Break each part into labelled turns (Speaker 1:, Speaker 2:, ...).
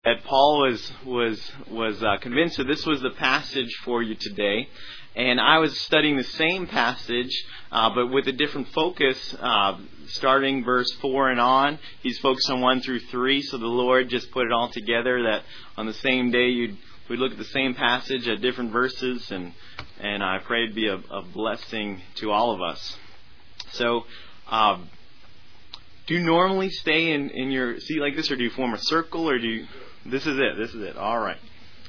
Speaker 1: that Paul was convinced that this was the passage for you today. And I was studying the same passage, but with a different focus, starting verse 4 and on. He's focused on 1 through 3, so the Lord just put it all together that on the same day we'd look at the same passage at different verses, and I pray it'd be a blessing to all of us. So, do you normally stay in your seat like this, or do you form a circle, or do you... This is it. All right.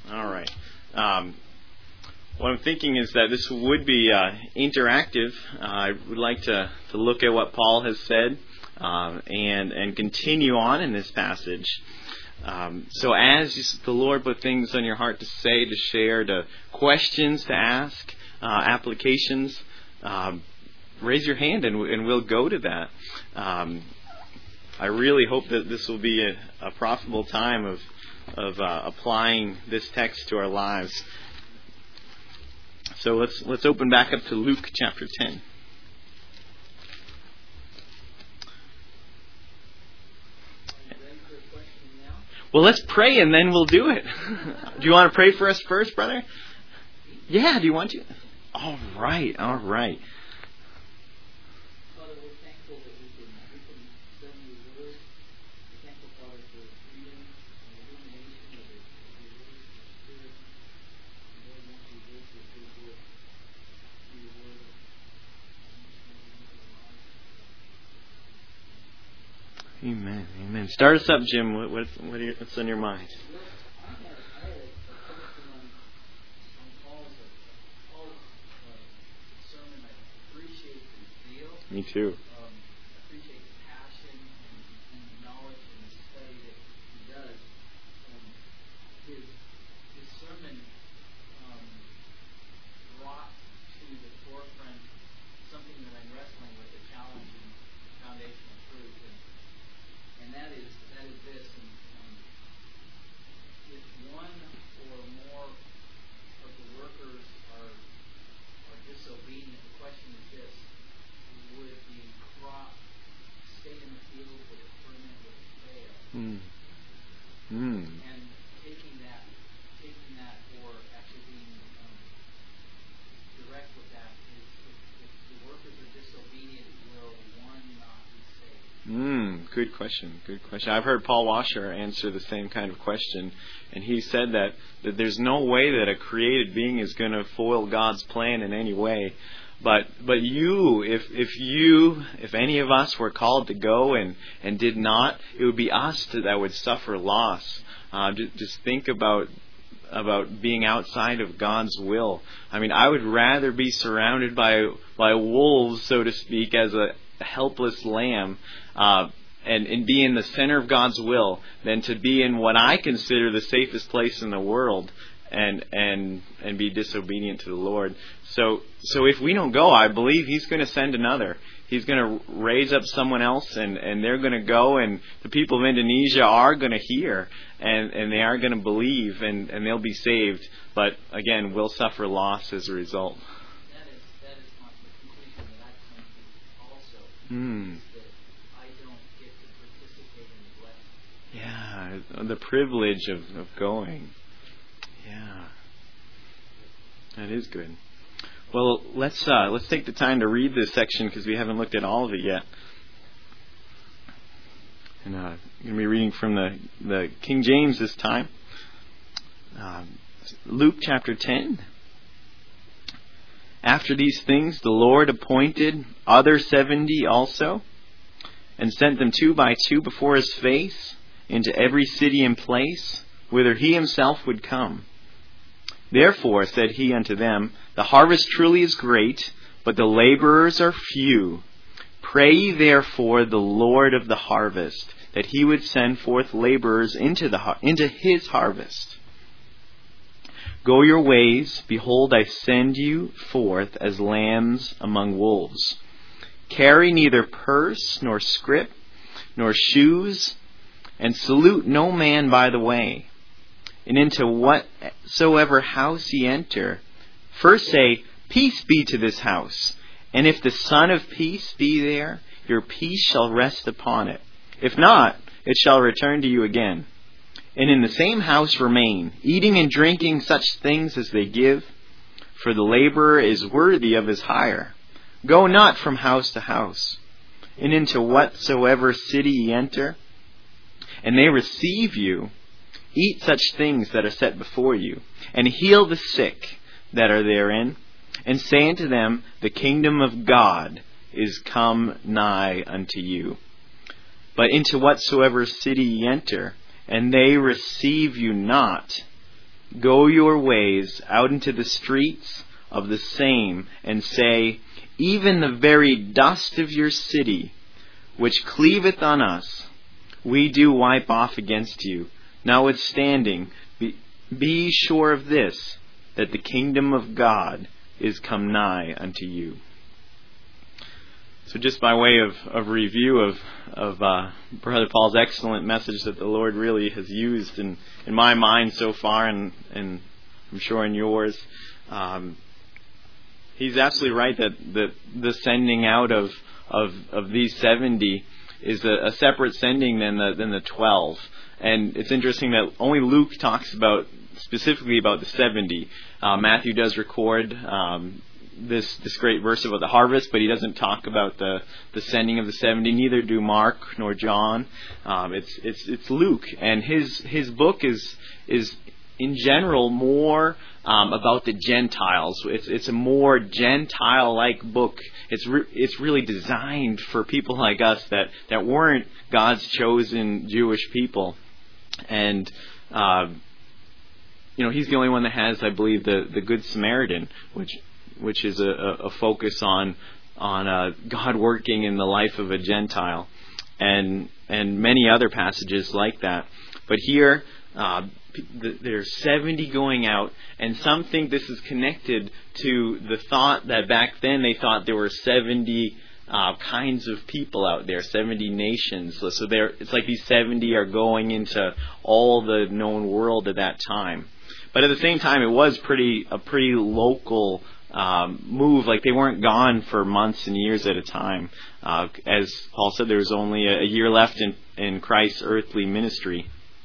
Speaker 1: What I'm thinking is that this would be interactive. I would like to look at what Paul has said and continue on in this passage. So as the Lord put things on your heart to say, to share, to questions to ask, applications, raise your hand and we'll go to that. I really hope that this will be a profitable time of applying this text to our lives. So let's open back up to Luke chapter 10. Well, let's pray and then we'll do it. Do you want to pray for us first, brother? Yeah, do you want to? All right.
Speaker 2: Father, we're thankful that we can study your word. We're thankful, Father, for the freedom and illumination of your word, Spirit. And Lord, once we work with your word, through your word,
Speaker 1: Amen. Start us up, Jim. What's on your mind?
Speaker 2: I had a question on Paul's sermon. I appreciate his zeal.
Speaker 1: Me too.
Speaker 2: I appreciate the passion and the knowledge and the study that he does. His sermon brought to the forefront something that I'm wrestling with, a challenging foundational truth, and that is this. If one or more of the workers are disobedient, the question is this: would the crop stay in the field, would it ferment, would it fail? And taking that, or actually being direct with that, is if the workers are disobedient, will one not be saved?
Speaker 1: Good question. I've heard Paul Washer answer the same kind of question, and he said that there's no way that a created being is going to foil God's plan in any way. But you, if any of us were called to go and did not, it would be us that would suffer loss. Just think about being outside of God's will. I mean, I would rather be surrounded by wolves, so to speak, as a helpless lamb, and be in the center of God's will than to be in what I consider the safest place in the world and be disobedient to the Lord. So if we don't go, I believe He's going to send another. He's going to raise up someone else, and they're going to go, and the people of Indonesia are going to hear, and they are going to believe, and they'll be saved. But again, we'll suffer loss as a result.
Speaker 2: That is my conclusion that I've come to also. That I don't get to participate in the blessing.
Speaker 1: Yeah, the privilege of going. Yeah, that is good. Well, let's take the time to read this section because we haven't looked at all of it yet. And I'm going to be reading from the King James this time. Luke chapter 10. After these things, the Lord appointed other 70 also, and sent them 2 by 2 before His face into every city and place whither He Himself would come. Therefore said He unto them, the harvest truly is great, but the laborers are few. Pray ye therefore the Lord of the harvest, that He would send forth laborers into His harvest. Go your ways, behold, I send you forth as lambs among wolves. Carry neither purse, nor scrip, nor shoes, and salute no man by the way. And into whatsoever house ye enter, first say, Peace be to this house. And if the Son of Peace be there, your peace shall rest upon it. If not, it shall return to you again. and in the same house remain, eating and drinking such things as they give, for the laborer is worthy of his hire. Go not from house to house, and into whatsoever city ye enter, and they receive you, eat such things that are set before you, and heal the sick that are therein, and say unto them, the kingdom of God is come nigh unto you. But into whatsoever city ye enter, and they receive you not, go your ways out into the streets of the same, and say, even the very dust of your city, which cleaveth on us, we do wipe off against you. Notwithstanding, be sure of this, that the kingdom of God is come nigh unto you. So just by way of review of Brother Paul's excellent message that the Lord really has used in my mind so far, and I'm sure in yours, he's absolutely right that the sending out of these 70 is a separate sending than the 12. And it's interesting that only Luke talks specifically about the 70. Matthew does record this great verse about the harvest, but he doesn't talk about the sending of the 70. Neither do Mark nor John. It's Luke, and his book is in general more about the Gentiles. It's a more Gentile-like book. It's really designed for people like us that weren't God's chosen Jewish people, and he's the only one that has, I believe, the Good Samaritan, which is a focus on God working in the life of a Gentile, and many other passages like that. But here, there's 70 going out, and some think this is connected to the thought that back then they thought there were 70 kinds of people out there, 70 nations. So it's like these 70 are going into all the known world at that time. But at the same time, it was a pretty local move. Like, they weren't gone for months and years at a time. As Paul said, there was only a year left in Christ's earthly ministry.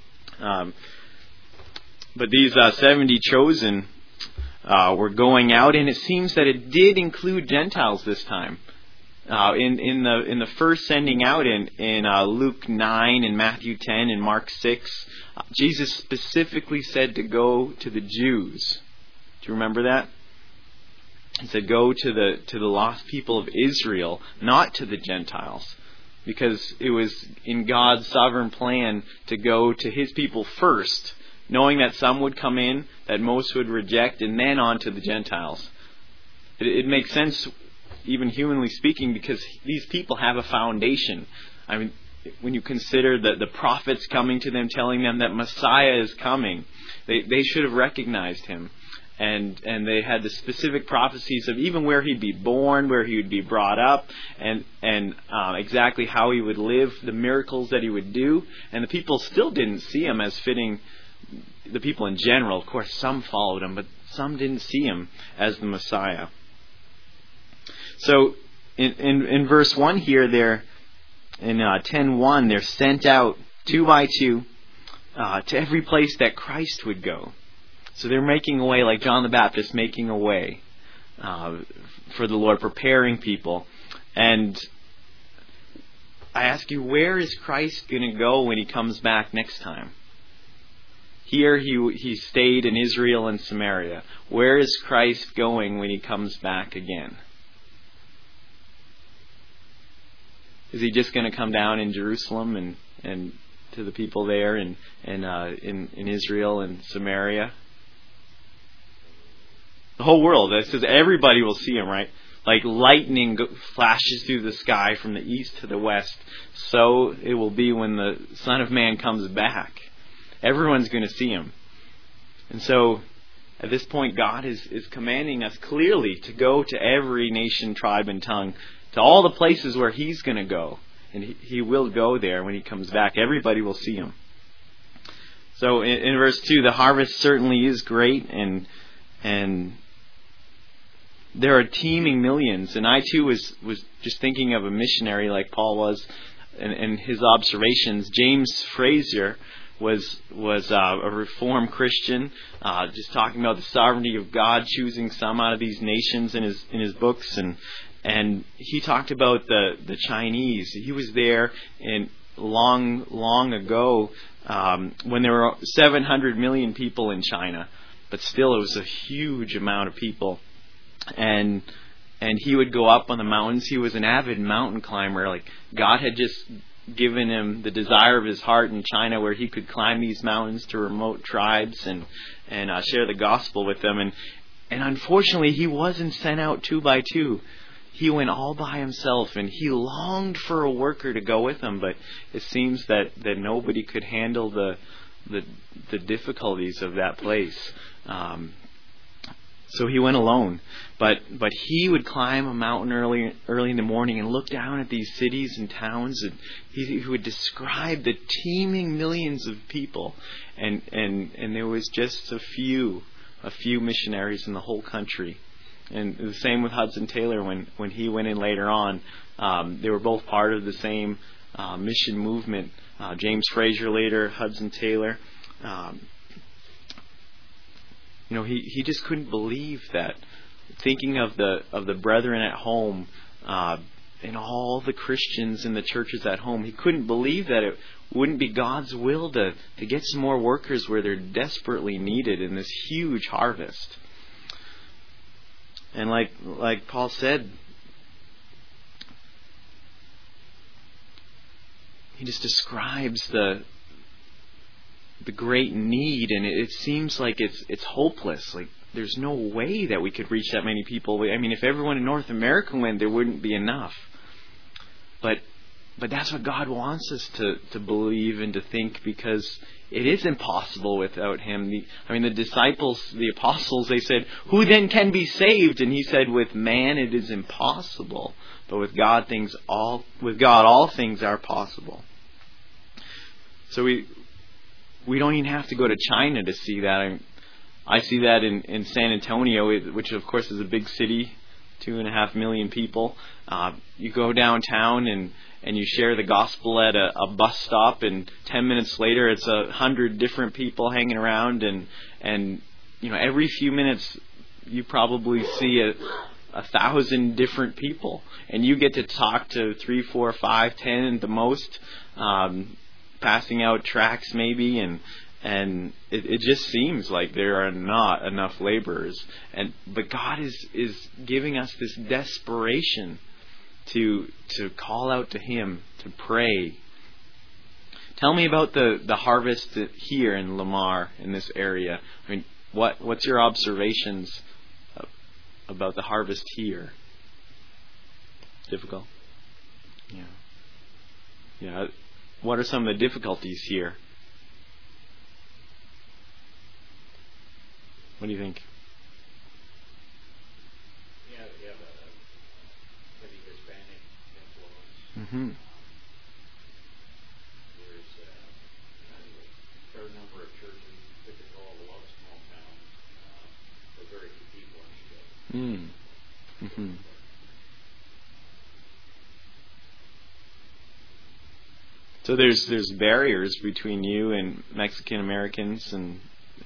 Speaker 1: But these 70 chosen were going out, and it seems that it did include Gentiles this time. In the first sending out in Luke 9 and Matthew 10 and Mark 6, Jesus specifically said to go to the Jews. Do you remember that? He said, go to the lost people of Israel, not to the Gentiles, because it was in God's sovereign plan to go to His people first, knowing that some would come in, that most would reject, and then on to the Gentiles. It makes sense, even humanly speaking, because these people have a foundation. I mean, when you consider the prophets coming to them, telling them that Messiah is coming, they should have recognized Him. And they had the specific prophecies of even where He'd be born, where He would be brought up, and exactly how He would live, the miracles that He would do. And the people still didn't see Him as fitting. The people in general, of course, some followed Him, but some didn't see Him as the Messiah. So in verse 1 here, they're in 10:1, they're sent out 2 by 2 to every place that Christ would go. So they're making a way, like John the Baptist making a way for the Lord, preparing people. And I ask you, where is Christ going to go when He comes back next time? Here he stayed in Israel and Samaria. Where is Christ going when He comes back again? Is He just going to come down in Jerusalem and to the people there in Israel and Samaria? The whole world. It says everybody will see Him, right? Like lightning flashes through the sky from the east to the west. So it will be when the Son of Man comes back. Everyone's going to see Him. And so at this point, God is commanding us clearly to go to every nation, tribe, and tongue, to all the places where He's going to go. And He will go there when He comes back. Everybody will see Him. So in verse 2, the harvest certainly is great, and there are teeming millions. And I too was just thinking of a missionary like Paul was, and his observations. James Frazier was a Reformed Christian, just talking about the sovereignty of God, choosing some out of these nations in his books, and he talked about the Chinese. He was there in long ago when there were 700 million people in China, but still it was a huge amount of people, and he would go up on the mountains. He was an avid mountain climber. Like, God had just given him the desire of his heart in China, where he could climb these mountains to remote tribes and share the gospel with them. And unfortunately, he wasn't sent out 2 by 2. He went all by himself, and he longed for a worker to go with him. But it seems that nobody could handle the difficulties of that place. So he went alone, but he would climb a mountain early in the morning and look down at these cities and towns, and he would describe the teeming millions of people, and there was just a few missionaries in the whole country. And the same with Hudson Taylor when he went in later on. They were both part of the same mission movement. James Fraser later, Hudson Taylor. He just couldn't believe that. Thinking of the brethren at home and all the Christians in the churches at home, he couldn't believe that it wouldn't be God's will to get some more workers where they're desperately needed in this huge harvest. And like Paul said, he just describes the great need, and it seems like it's hopeless. Like, there's no way that we could reach that many people. I mean, if everyone in North America went, there wouldn't be enough. But that's what God wants us to believe and to think, because it is impossible without Him. The disciples, the apostles, they said, "Who then can be saved?" And He said, "With man it is impossible, but with God all things are possible." So we don't even have to go to China to see that. I see that in San Antonio, which of course is a big city, 2.5 million people. You go downtown and you share the gospel at a bus stop, and 10 minutes later it's 100 different people hanging around, and every few minutes you probably see 1,000 different people, and you get to talk to 3, 4, 5, 10 at the most, passing out tracts maybe, and it just seems like there are not enough laborers, but God is giving us this desperation to call out to Him, to pray. Tell me about the harvest here in Lamar, in this area. I mean, what's your observations about the harvest here? Difficult? Yeah. What are some of the difficulties here? What do you think?
Speaker 2: You have a heavy Hispanic influence.
Speaker 1: Mm-hmm.
Speaker 2: There's a fair number of churches, typical of a lot of small towns, with very few people in each of them.
Speaker 1: Mm-hmm. So there's barriers between you and Mexican Americans, and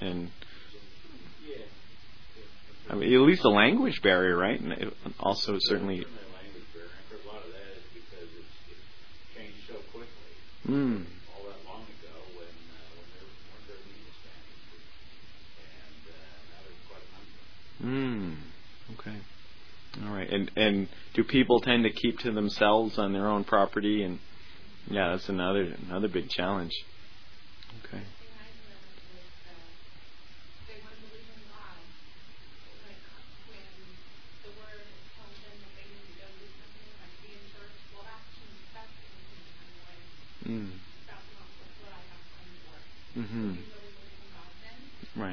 Speaker 1: I mean, at least a language barrier, right? And also certainly.
Speaker 2: Language barrier. A lot of that is because it's changed so quickly. All that long ago, when there weren't very many Hispanics, and now there's quite a number.
Speaker 1: Okay. All right. And do people tend to keep to themselves on their own property? And yeah, that's another big challenge. Okay. Mm-hmm. Right.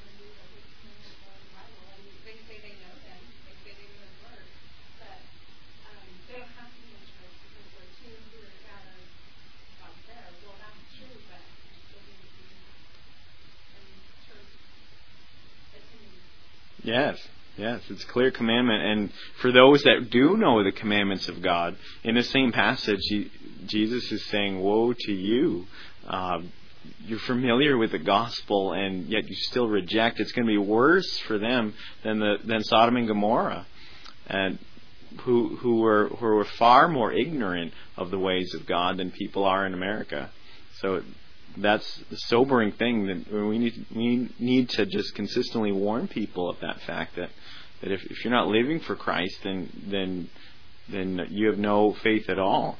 Speaker 1: Yes, it's a clear commandment. And for those that do know the commandments of God, in the same passage, Jesus is saying, "Woe to you, you're familiar with the gospel and yet you still reject, it's going to be worse for them than Sodom and Gomorrah, and who were far more ignorant of the ways of God than people are in America. So that's the sobering thing, that we need to just consistently warn people of that fact, that if you're not living for Christ, then you have no faith at all.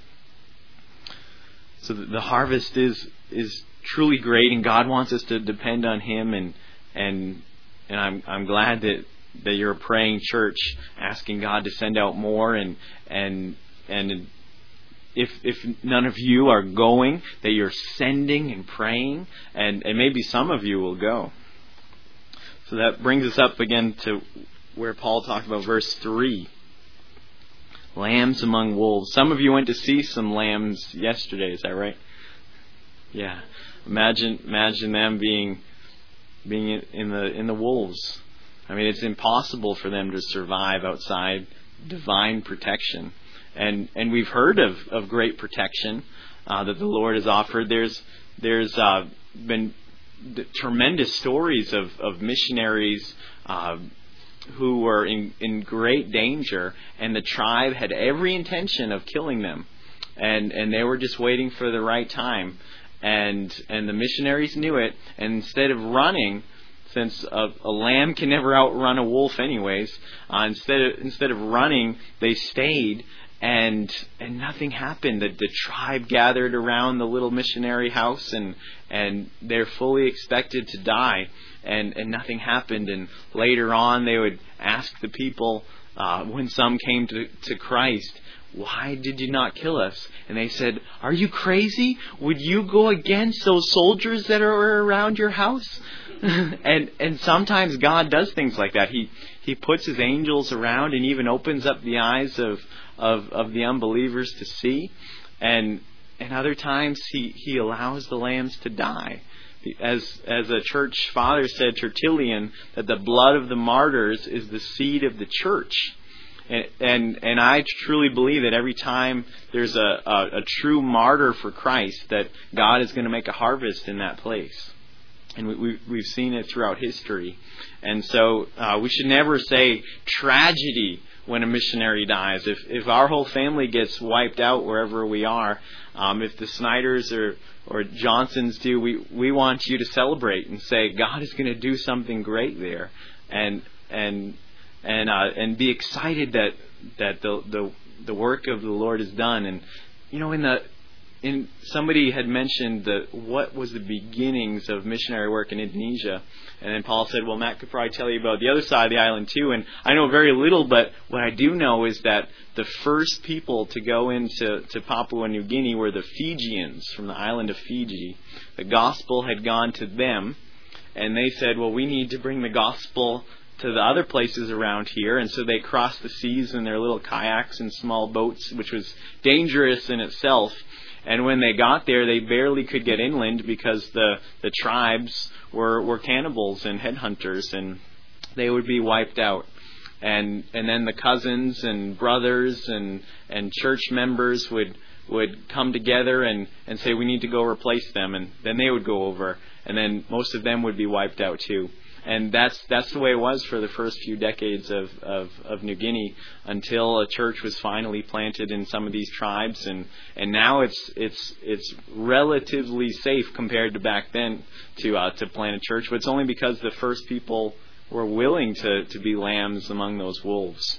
Speaker 1: So the harvest is truly great, and God wants us to depend on Him, and I'm glad that you're a praying church, asking God to send out more, and if none of you are going, that you're sending and praying, and maybe some of you will go. So that brings us up again to where Paul talked about verse 3. Lambs among wolves. Some of you went to see some lambs yesterday, is that right? Yeah. Imagine them being in the wolves. I mean, it's impossible for them to survive outside divine protection. And we've heard of great protection that the Lord has offered. There's been tremendous stories of missionaries who were in great danger, and the tribe had every intention of killing them, and they were just waiting for the right time, and the missionaries knew it, and instead of running, since a lamb can never outrun a wolf anyways, instead of running, they stayed, and nothing happened. The tribe gathered around the little missionary house, and they're fully expected to die, and nothing happened. And later on, they would ask the people, when some came to Christ, "Why did you not kill us?" And they said, "Are you crazy? Would you go against those soldiers that are around your house?" And sometimes God does things like that. He puts His angels around and even opens up the eyes of the unbelievers to see. And other times He allows the lambs to die. As a church father said, Tertullian, that the blood of the martyrs is the seed of the church. And I truly believe that every time there's a true martyr for Christ, that God is going to make a harvest in that place. And we've seen it throughout history. And so we should never say tragedy when a missionary dies. If our whole family gets wiped out wherever we are, if the Snyders or Johnsons do, we want you to celebrate and say God is going to do something great there, and be excited that the work of the Lord is done. And you know, somebody had mentioned what was the beginnings of missionary work in Indonesia, and then Paul said, well, Matt could probably tell you about the other side of the island too. And I know very little, but what I do know is that the first people to go into Papua New Guinea were the Fijians from the island of Fiji. The gospel had gone to them, and they said, well, we need to bring the gospel to the other places around here. And so they crossed the seas in their little kayaks and small boats, which was dangerous in itself. And when they got there, they barely could get inland because the tribes were cannibals and headhunters, and they would be wiped out. And then the cousins and brothers and church members would come together and say, we need to go replace them. And then they would go over, and then most of them would be wiped out too. And that's the way it was for the first few decades of New Guinea, until a church was finally planted in some of these tribes, and now it's relatively safe compared to back then to plant a church. But it's only because the first people were willing to be lambs among those wolves.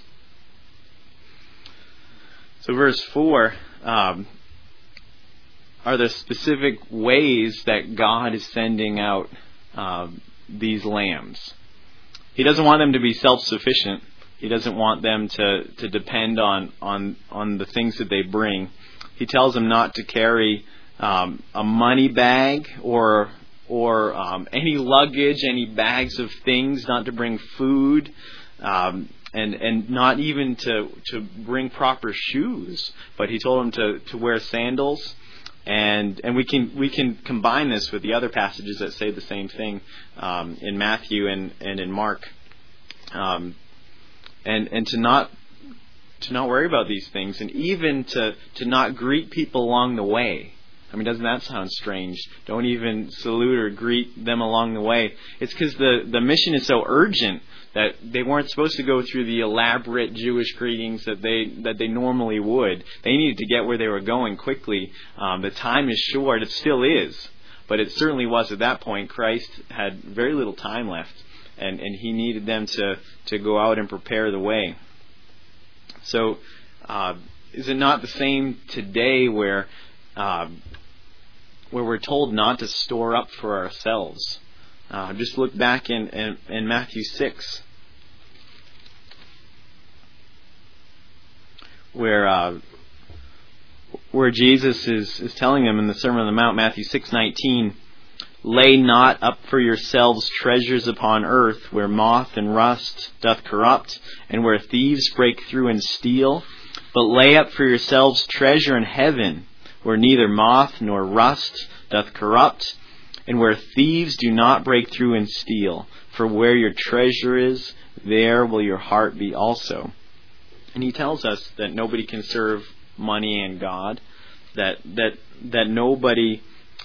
Speaker 1: So verse 4 are the specific ways that God is sending out these lambs. He doesn't want them to be self-sufficient. He doesn't want them to depend on the things that they bring. He tells them not to carry a money bag or any luggage, any bags of things, not to bring food, and not even to bring proper shoes. But he told them to wear sandals. And we can combine this with the other passages that say the same thing in Matthew and in Mark, and to not worry about these things, and even to not greet people along the way. I mean, doesn't that sound strange? Don't even salute or greet them along the way. It's because the mission is so urgent that they weren't supposed to go through the elaborate Jewish greetings that they normally would. They needed to get where they were going quickly. The time is short. It still is. But it certainly was at that point. Christ had very little time left. And he needed them to go out and prepare the way. So, is it not the same today where we're told not to store up for ourselves? Just look back in Matthew 6, where Jesus is telling them in the Sermon on the Mount, Matthew 6:19, "Lay not up for yourselves treasures upon earth, where moth and rust doth corrupt, and where thieves break through and steal. But lay up for yourselves treasure in heaven, where neither moth nor rust doth corrupt, and where thieves do not break through and steal. For where your treasure is, there will your heart be also." And he tells us that nobody can serve money and God, that nobody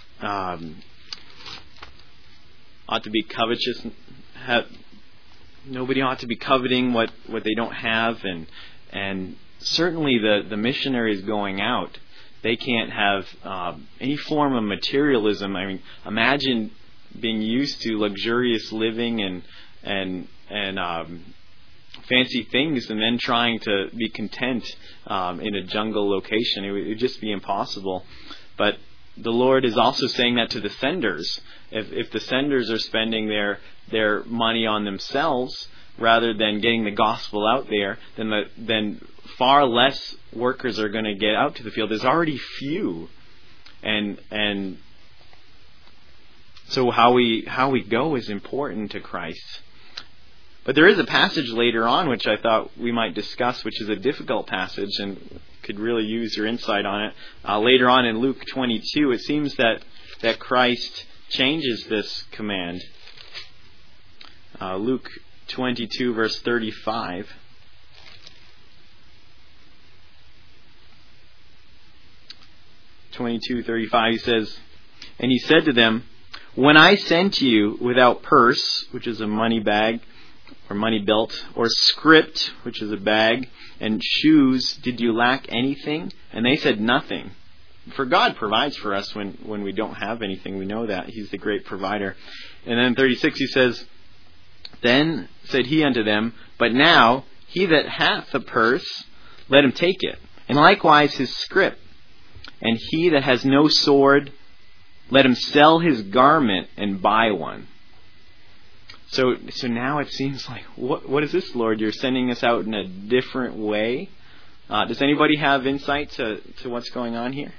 Speaker 1: ought to be covetous. Nobody ought to be coveting what they don't have, and certainly the missionaries going out, they can't have any form of materialism. I mean, imagine being used to luxurious living and fancy things, and then trying to be content in a jungle location. It would just be impossible. But the Lord is also saying that to the senders. If the senders are spending their money on themselves rather than getting the gospel out there, then far less workers are going to get out to the field. There's already few, and so how we go is important to Christ. But there is a passage later on which I thought we might discuss, which is a difficult passage and could really use your insight on it. Later on in Luke 22, it seems that Christ changes this command. Luke 22, verse 35. He says, "And he said to them, When I sent you without purse," which is a money bag or money belt, "or scrip," which is a bag, "and shoes, did you lack anything?" And they said, "Nothing." For God provides for us when we don't have anything. We know that. He's the great provider. And then 36 he says, "Then said he unto them, But now he that hath a purse, let him take it, and likewise his scrip. And he that has no sword, let him sell his garment and buy one." So now it seems like, what is this, Lord? You're sending us out in a different way. Does anybody have insight to what's going on here?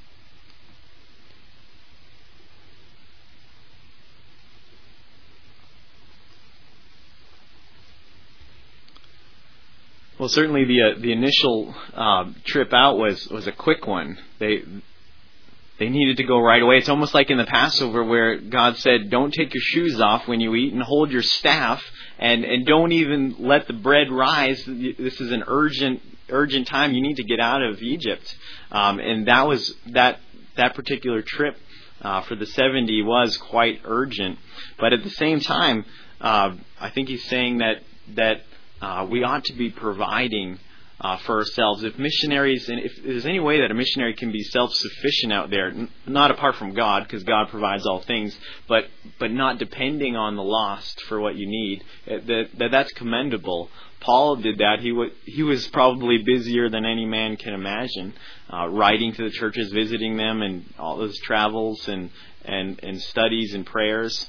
Speaker 1: Well, certainly the initial trip out was a quick one. They needed to go right away. It's almost like in the Passover where God said, "Don't take your shoes off when you eat, and hold your staff, and don't even let the bread rise. This is an urgent time. You need to get out of Egypt." And that was that particular trip for the 70 was quite urgent. But at the same time, I think he's saying that we ought to be providing for ourselves. If missionaries, and if there's any way that a missionary can be self-sufficient out there, not apart from God, because God provides all things, but not depending on the lost for what you need, that's commendable. Paul did that. He was probably busier than any man can imagine, writing to the churches, visiting them, and all those travels and studies and prayers.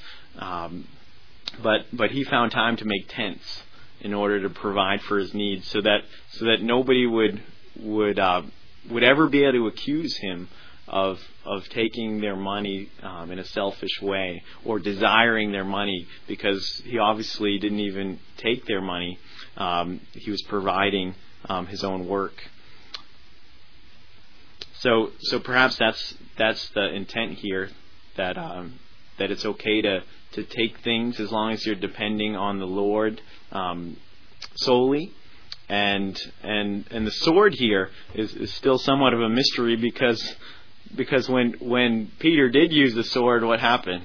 Speaker 1: But he found time to make tents in order to provide for his needs, so that nobody would ever be able to accuse him of taking their money in a selfish way, or desiring their money, because he obviously didn't even take their money. He was providing his own work. So perhaps that's the intent here, that it's okay to take things as long as you're depending on the Lord solely. And the sword here is still somewhat of a mystery, because because when Peter did use the sword, what happened?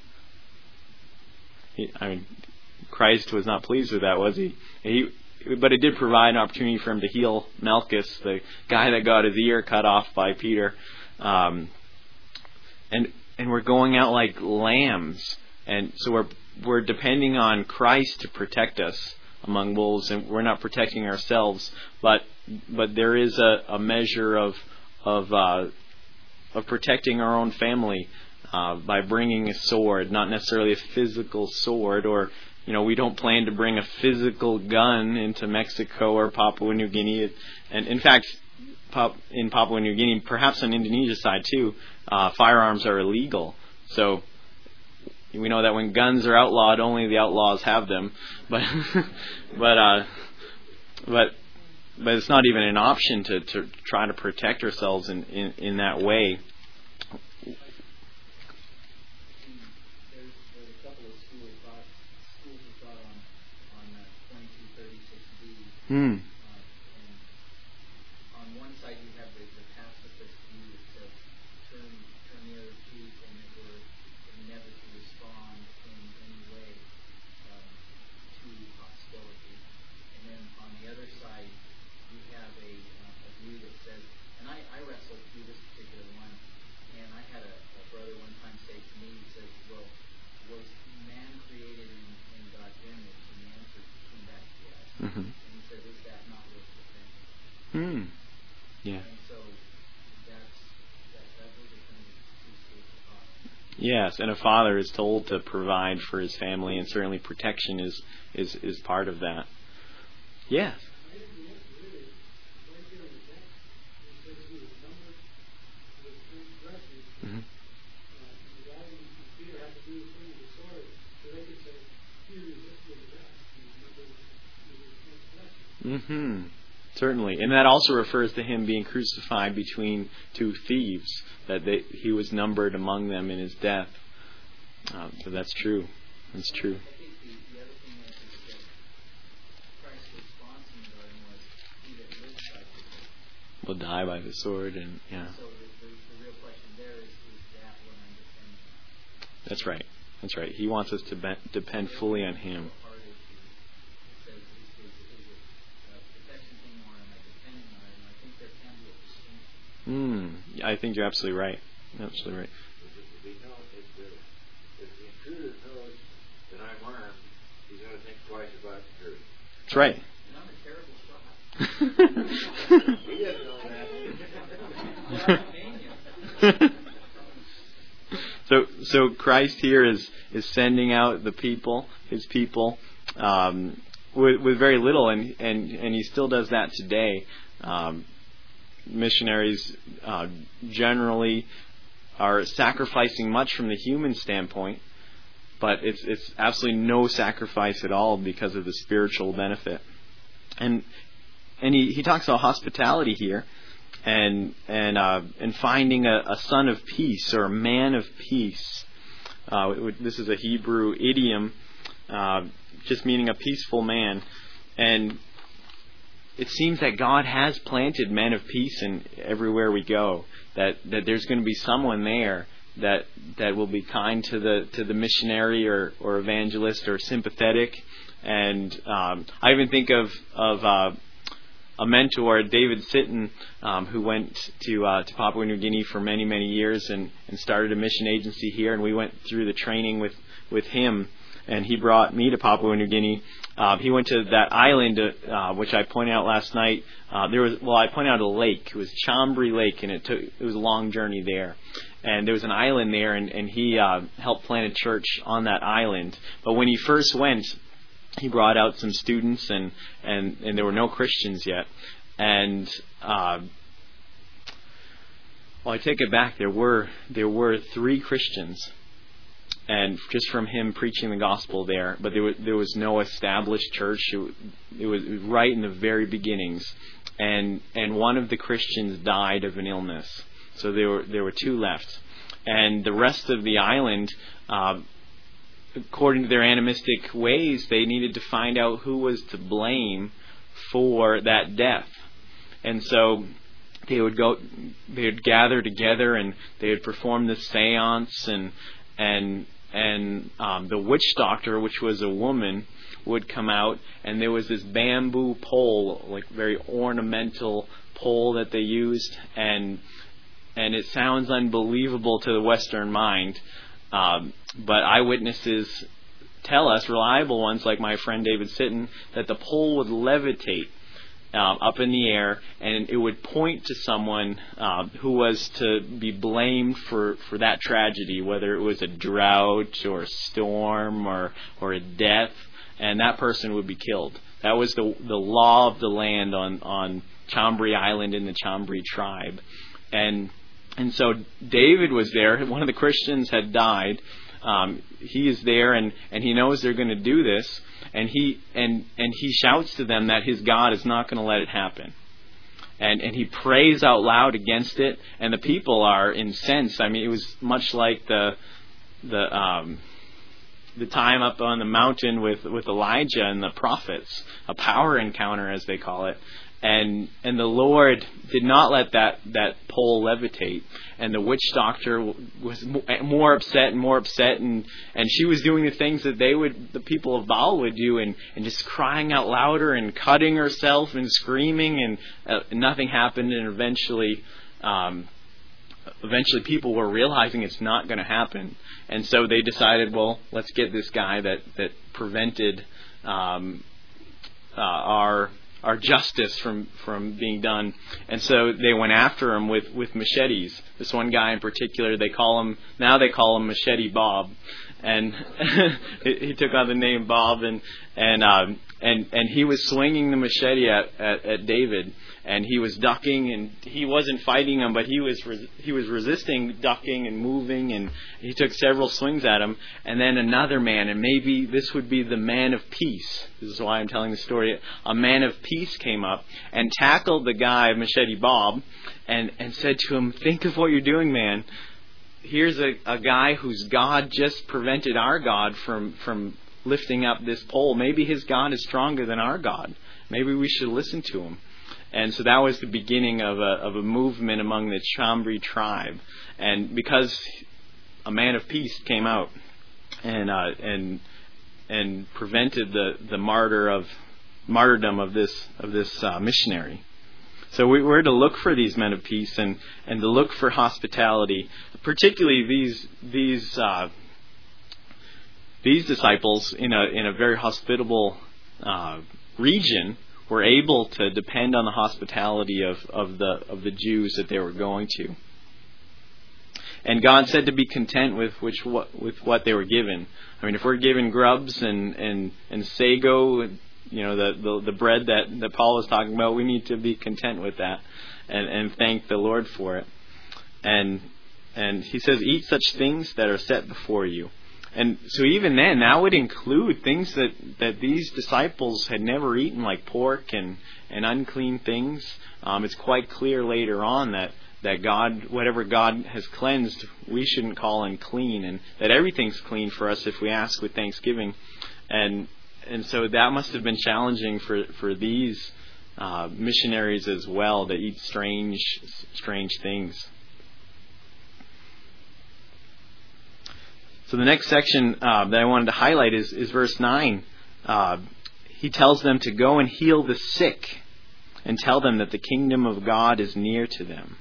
Speaker 1: Christ was not pleased with that, was he? But it did provide an opportunity for him to heal Malchus, the guy that got his ear cut off by Peter. And we're going out like lambs, and so we're depending on Christ to protect us among wolves, and we're not protecting ourselves. But there is a measure of protecting our own family by bringing a sword, not necessarily a physical sword, or we don't plan to bring a physical gun into Mexico or Papua New Guinea. And in fact, in Papua New Guinea, perhaps on Indonesia's side too, firearms are illegal. So we know that when guns are outlawed, only the outlaws have them. But it's not even an option to try to protect ourselves in that way.
Speaker 2: And on one side you have the pacifist view that says turn the other cheek, and that we're never to respond in any way to hostility. And then on the other side you have a view that says, and I wrestled through this particular one, and I had a brother one time say to me, he says, well, was man created in God's image? And the answer came back yes.
Speaker 1: Mm-hmm. Yeah.
Speaker 2: And so those are kind of two schools of thought.
Speaker 1: Yes, and a father is told to provide for his family, and certainly protection is part of that. Yes. Mm-hmm. Mm-hmm. Certainly, and that also refers to him being crucified between two thieves, that he was numbered among them in his death. So that's true. That's true.
Speaker 2: I think the other thing is that Christ's response in the garden was, "He that lives by the sword
Speaker 1: will die by the sword," and yeah.
Speaker 2: So the real question there is that what I'm depending on?
Speaker 1: That's right. That's right. He wants us to depend fully on Him. I think you're absolutely right. Absolutely right.
Speaker 3: If the intruder knows that I'm armed, he's going to think twice about intruding.
Speaker 1: That's right.
Speaker 2: And I'm a terrible shot.
Speaker 3: He doesn't know that.
Speaker 1: So Christ here is sending out the people, His people, with very little, and He still does that today. Missionaries generally are sacrificing much from the human standpoint, but it's absolutely no sacrifice at all because of the spiritual benefit. And he talks about hospitality here, and finding a son of peace or a man of peace. This is a Hebrew idiom, just meaning a peaceful man. And it seems that God has planted men of peace in everywhere we go. That there's going to be someone there that will be kind to the missionary or evangelist or sympathetic. And I even think of a mentor, David Sitton, who went to Papua New Guinea for many, many years and started a mission agency here. And we went through the training with him. And he brought me to Papua New Guinea. He went to that island, which I pointed out last night. I pointed out a lake. It was Chambri Lake, and it was a long journey there. And there was an island there, and he helped plant a church on that island. But when he first went, he brought out some students, and there were no Christians yet. And I take it back. There were 3 Christians. And just from him preaching the gospel there, but there was no established church. It was right in the very beginnings, and one of the Christians died of an illness, so there were 2 left, and the rest of the island, according to their animistic ways, they needed to find out who was to blame for that death, and so they would gather together and they would perform this seance, and the witch doctor, which was a woman, would come out, and there was this bamboo pole, like very ornamental pole that they used, and it sounds unbelievable to the Western mind, but eyewitnesses tell us, reliable ones like my friend David Sitton, that the pole would levitate up in the air, and it would point to someone who was to be blamed for that tragedy, whether it was a drought or a storm or a death, and that person would be killed. That was the law of the land on Chambri Island in the Chambri tribe. And so David was there. One of the Christians had died. He is there, and he knows they're going to do this, and he shouts to them that his God is not going to let it happen. And he prays out loud against it, and the people are incensed. I mean, it was much like the time up on the mountain with Elijah and the prophets, a power encounter as they call it. And the Lord did not let that pole levitate. And the witch doctor was more upset, and she was doing the things that the people of Baal would do, and just crying out louder and cutting herself and screaming, and nothing happened. And eventually people were realizing it's not going to happen. And so they decided, well, let's get this guy that prevented our justice from being done. And so they went after him with machetes. This one guy in particular, they call him Machete Bob, and he took on the name Bob, and he was swinging the machete at David, and he was ducking, and he wasn't fighting him, but he was resisting, ducking and moving, and he took several swings at him. And then another man, and maybe this would be the man of peace. This is why I'm telling the story. A man of peace came up and tackled the guy, Machete Bob, and said to him, "Think of what you're doing, man. Here's a guy whose God just prevented our God from lifting up this pole. Maybe his God is stronger than our God. Maybe we should listen to him." And so that was the beginning of a movement among the Chambri tribe. And because a man of peace came out and prevented the martyrdom of this missionary. So we're to look for these men of peace and to look for hospitality, particularly these disciples in a very hospitable region were able to depend on the hospitality of the Jews that they were going to. And God said to be content with what they were given. I mean, if we're given grubs and sago, the bread that Paul was talking about, we need to be content with that and thank the Lord for it. And he says, eat such things that are set before you. And so even then, that would include things that these disciples had never eaten, like pork and unclean things. It's quite clear later on that God, whatever God has cleansed, we shouldn't call unclean, and that everything's clean for us if we ask with thanksgiving. And so that must have been challenging for these missionaries as well, to eat strange things. So the next section that I wanted to highlight is verse 9. He tells them to go and heal the sick and tell them that the kingdom of God is near to them.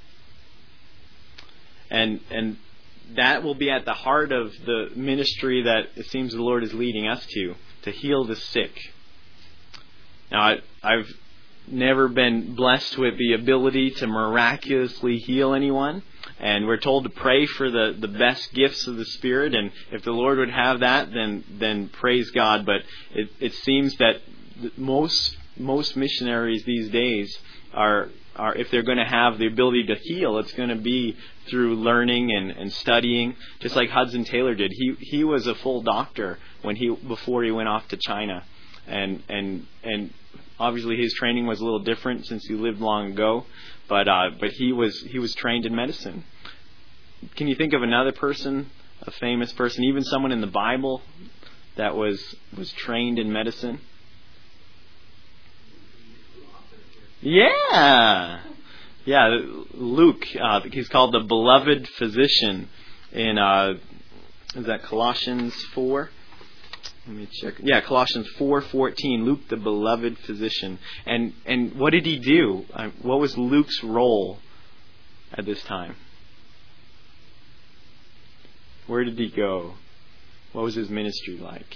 Speaker 1: And that will be at the heart of the ministry that it seems the Lord is leading us to heal the sick. Now, I've never been blessed with the ability to miraculously heal anyone. And we're told to pray for the best gifts of the Spirit, and if the Lord would have that, then praise God. But it seems that most missionaries these days are if they're going to have the ability to heal, it's going to be through learning and studying, just like Hudson Taylor did. He was a full doctor before he went off to China, and obviously his training was a little different since he lived long ago, but he was trained in medicine. Can you think of another person, a famous person, even someone in the Bible that was trained in medicine? Yeah. Yeah, Luke, he's called the beloved physician in, is that Colossians 4? Let me check. Yeah, Colossians 4:14. Luke, the beloved physician. And what did he do? What was Luke's role at this time? Where did he go? What was his ministry like?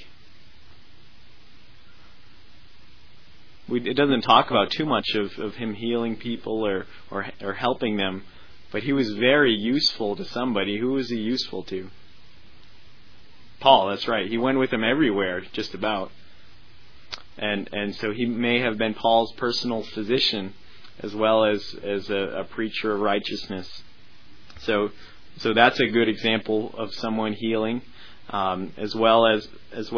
Speaker 1: It doesn't talk about too much of him healing people or helping them, but he was very useful to somebody. Who was he useful to? Paul, that's right. He went with him everywhere, just about. And so he may have been Paul's personal physician as well as a preacher of righteousness. So that's a good example of someone healing, as well as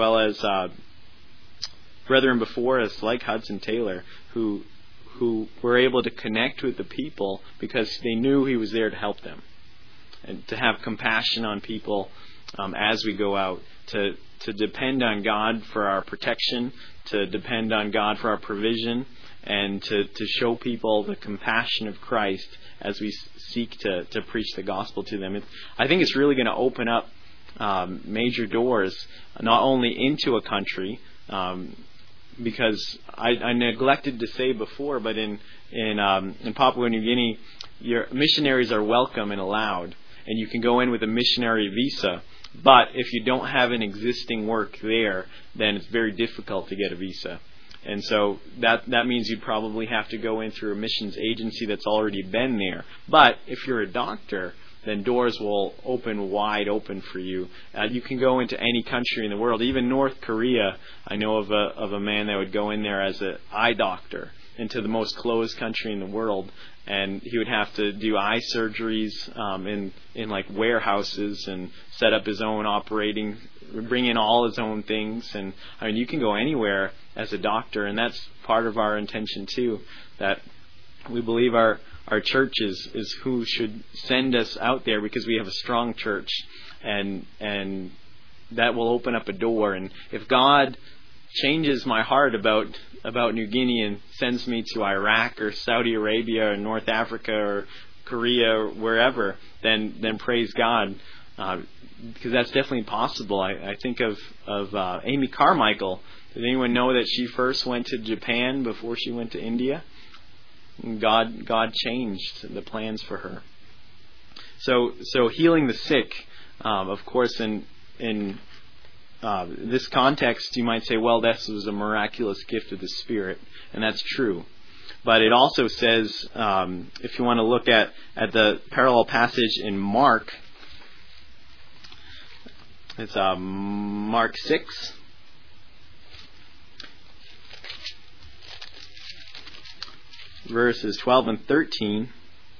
Speaker 1: brethren before us, like Hudson Taylor, who were able to connect with the people because they knew he was there to help them, and to have compassion on people as we go out, to depend on God for our protection, to depend on God for our provision, and to show people the compassion of Christ as we seek to preach the gospel to them. I think it's really going to open up major doors, not only into a country, because I neglected to say before, but in Papua New Guinea, your missionaries are welcome and allowed, and you can go in with a missionary visa. But if you don't have an existing work there, then it's very difficult to get a visa. And so that means you'd probably have to go in through a missions agency that's already been there. But if you're a doctor, then doors will open wide open for you. You can go into any country in the world, even North Korea. I know of a man that would go in there as an eye doctor into the most closed country in the world, and he would have to do eye surgeries in like warehouses and set up his own operating, bring in all his own things. And I mean, you can go anywhere as a doctor, and that's part of our intention too, that we believe our church is who should send us out there, because we have a strong church, and that will open up a door. And if God changes my heart about New Guinea and sends me to Iraq or Saudi Arabia or North Africa or Korea or wherever, then praise God, because that's definitely possible. I think of Amy Carmichael. Did anyone know that she first went to Japan before she went to India? God changed the plans for her. So healing the sick, of course, in this context, you might say, well, this was a miraculous gift of the Spirit, and that's true. But it also says, if you want to look at the parallel passage in Mark, it's Mark 6. Verses 12 and 13.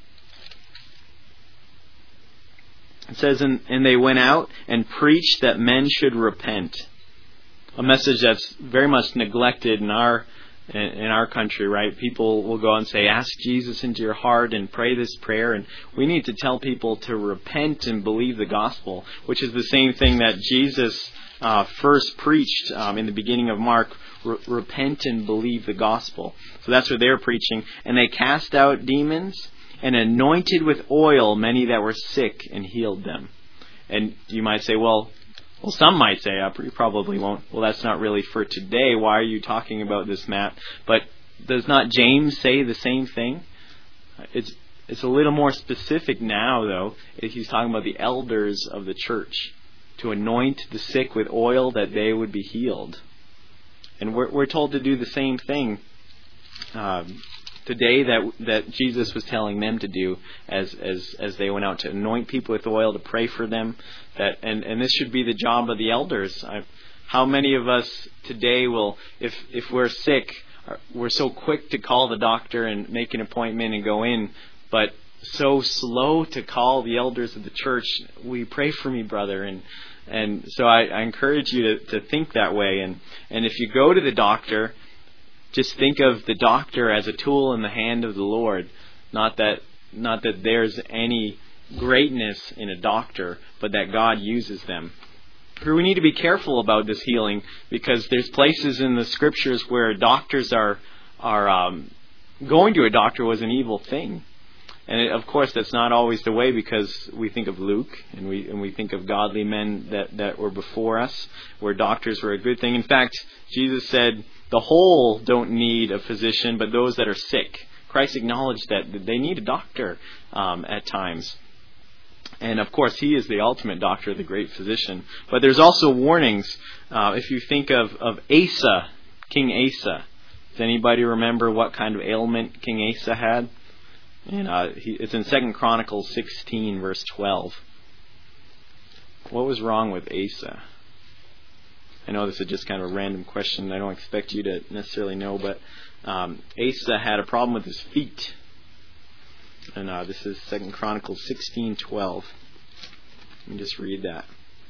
Speaker 1: It says, and they went out and preached that men should repent. A message that's very much neglected in our country, right? People will go and say, ask Jesus into your heart and pray this prayer. And we need to tell people to repent and believe the gospel, which is the same thing that Jesus first preached in the beginning of Mark. Repent and believe the gospel. So that's what they're preaching. And they cast out demons and anointed with oil many that were sick and healed them. And you might say, well, some might say, you probably won't. Well, that's not really for today. Why are you talking about this, Matt? But does not James say the same thing? It's a little more specific now, though. He's talking about the elders of the church, to anoint the sick with oil that they would be healed. And we're told to do the same thing today that Jesus was telling them to do as they went out, to anoint people with oil, to pray for them. And this should be the job of the elders. How many of us today will, if we're sick, we're so quick to call the doctor and make an appointment and go in, but so slow to call the elders of the church. Will you pray for me, brother? And so I encourage you to think that way. And if you go to the doctor, just think of the doctor as a tool in the hand of the Lord. Not that there's any greatness in a doctor, but that God uses them. We need to be careful about this healing, because there's places in the scriptures where doctors are going to a doctor was an evil thing. And of course, that's not always the way, because we think of Luke and we think of godly men that were before us, where doctors were a good thing. In fact, Jesus said, the whole don't need a physician, but those that are sick. Christ acknowledged that they need a doctor at times. And of course, he is the ultimate doctor, the great physician. But there's also warnings. If you think of Asa, King Asa. Does anybody remember what kind of ailment King Asa had? And it's in 2 Chronicles 16, verse 12. What was wrong with Asa? I know this is just kind of a random question. I don't expect you to necessarily know, but Asa had a problem with his feet. And this is 2 Chronicles 16:12. Let me just read that.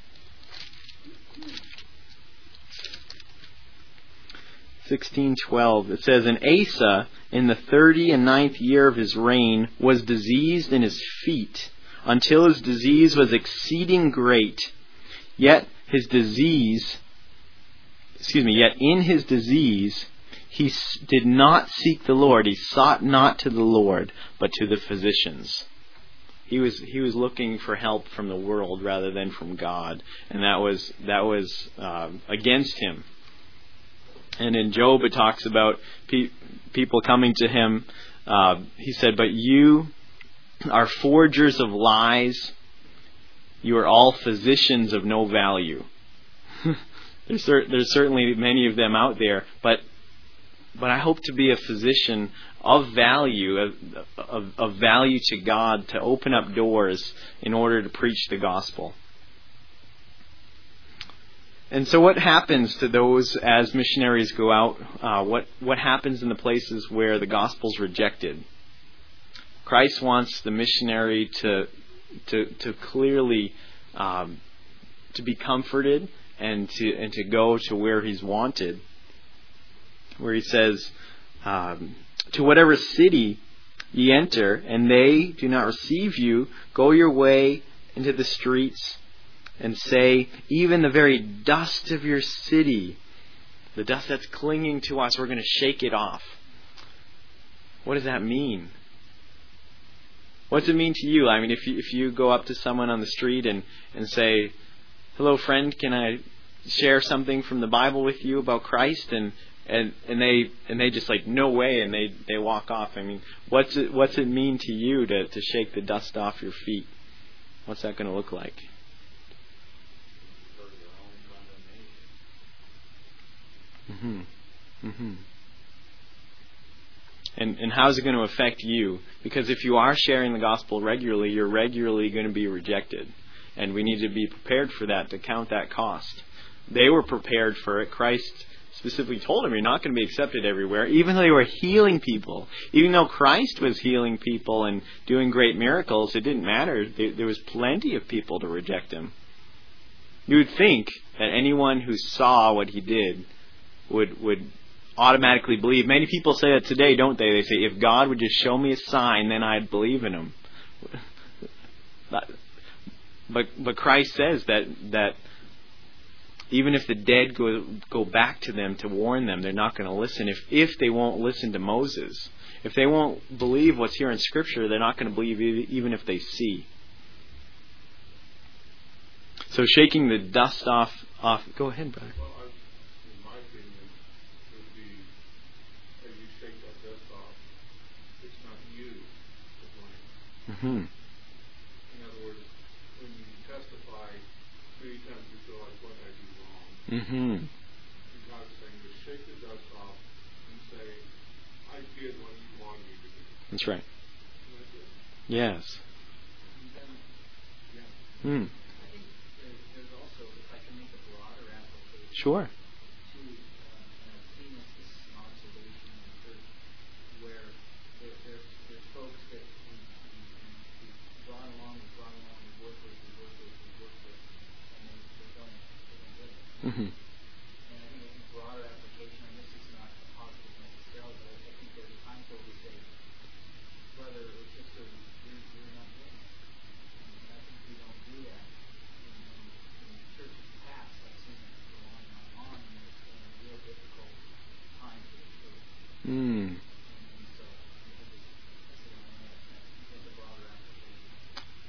Speaker 1: It says, "And Asa, in the 39th year of his reign, was diseased in his feet, until his disease was exceeding great. Yet in his disease, he did not seek the Lord. He sought not to the Lord, but to the physicians." He was looking for help from the world rather than from God, and that was against him. And in Job, it talks about people coming to him. He said, "But you are forgers of lies. You are all physicians of no value." There's certainly many of them out there, but I hope to be a physician of value, of value to God, to open up doors in order to preach the gospel. And so what happens to those as missionaries go out? What happens in the places where the gospel's rejected? Christ wants the missionary to clearly to be comforted and to go to where he's wanted. Where he says, "To whatever city ye enter, and they do not receive you, go your way into the streets, and say, even the very dust of your city," the dust that's clinging to us, we're going to shake it off. What does that mean? What does it mean to you? I mean, if you go up to someone on the street and say, "Hello, friend, can I share something from the Bible with you about Christ?" And they just like, "No way," and they walk off. I mean, what's it mean to you to shake the dust off your feet? What's that going to look like? And how's it going to affect you? Because if you are sharing the gospel regularly, you're regularly going to be rejected. And we need to be prepared for that, to count that cost. They were prepared for it. Christ specifically told them, you're not going to be accepted everywhere. Even though they were healing people, even though Christ was healing people and doing great miracles, it didn't matter. There was plenty of people to reject him. You would think that anyone who saw what he did would automatically believe. Many people say that today, don't they? They say, if God would just show me a sign, then I'd believe in him. But Christ says that even if the dead go back to them to warn them, they're not going to listen. If they won't listen to Moses, if they won't believe what's here in Scripture, they're not going to believe even if they see. So shaking the dust off. Go ahead, brother.
Speaker 4: Well, in my opinion, would be as you shake that dust off, it's not you to blame. In other words, when you testify, many times you feel like, what I do wrong? And God's saying, just shake the dust off and say, I did what you wanted me to do.
Speaker 1: That's right.
Speaker 4: And that's it.
Speaker 1: Yes.
Speaker 2: And then, I think there's also, if I can make a broader application.
Speaker 1: Sure.
Speaker 2: To, and I've seen this is an observation in the church, where there's folks that we've brought along, we've worked with, and they don't get it. And I think it's a broader application, and this is not a positive necessarily, but I think there's times where we say, brother or sister, you're not getting it. And I think we don't do that. In churches past, I've seen it go on, and it's been a real difficult time for the church. And so I think it's a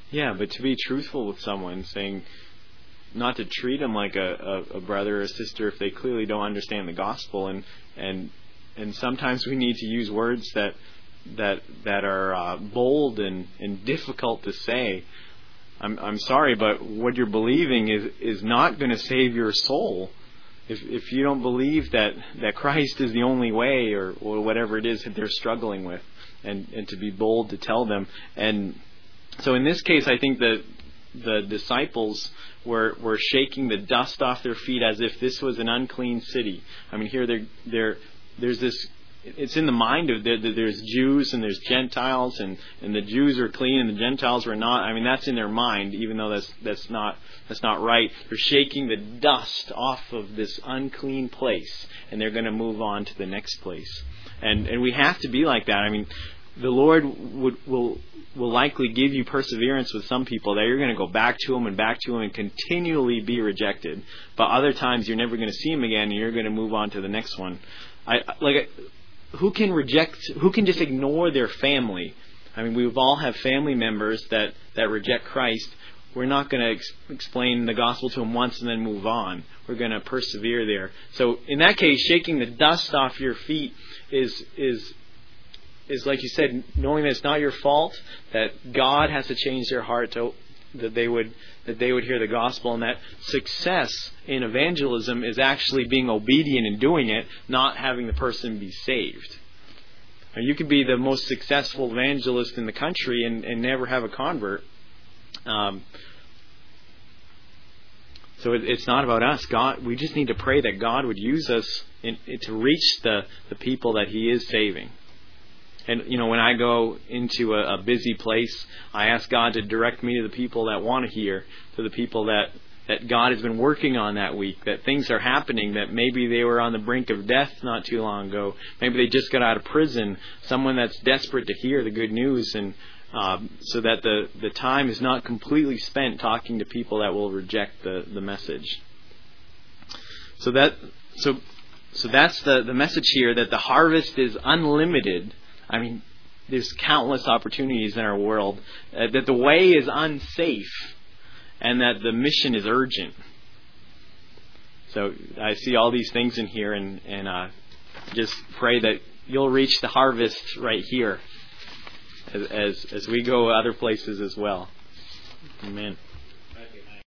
Speaker 1: Yeah, but to be truthful with someone, saying not to treat them like a brother or a sister if they clearly don't understand the gospel, and sometimes we need to use words that are bold and difficult to say. I'm sorry, but what you're believing is not going to save your soul. If you don't believe that Christ is the only way, or whatever it is that they're struggling with, and to be bold to tell them. And so in this case, I think that the disciples were shaking the dust off their feet as if this was an unclean city. I mean, here there's this. It's in the mind of there's Jews and there's Gentiles, and the Jews are clean and the Gentiles were not. I mean, that's in their mind, even though that's not right. They're shaking the dust off of this unclean place, and they're going to move on to the next place. And we have to be like that. I mean, the Lord will likely give you perseverance with some people that you're going to go back to them and continually be rejected. But other times you're never going to see them again, and you're going to move on to the next one. Who can just ignore their family? I mean, we all have family members that reject Christ. We're not going to explain the gospel to them once and then move on. We're going to persevere there. So in that case, shaking the dust off your feet is like you said, knowing that it's not your fault, that God has to change their heart that they would hear the gospel, and that success in evangelism is actually being obedient and doing it, not having the person be saved. Now, you could be the most successful evangelist in the country and never have a convert. So it's not about us. God, we just need to pray that God would use us to reach the people that He is saving. And, when I go into a busy place, I ask God to direct me to the people that want to hear, to the people that God has been working on that week, that things are happening, that maybe they were on the brink of death not too long ago. Maybe they just got out of prison, someone that's desperate to hear the good news, and so that the time is not completely spent talking to people that will reject the message. So that's the message here, that the harvest is unlimited. I mean, there's countless opportunities in our world, that the way is unsafe, and that the mission is urgent. So I see all these things in here, and just pray that you'll reach the harvest right here as we go other places as well. Amen.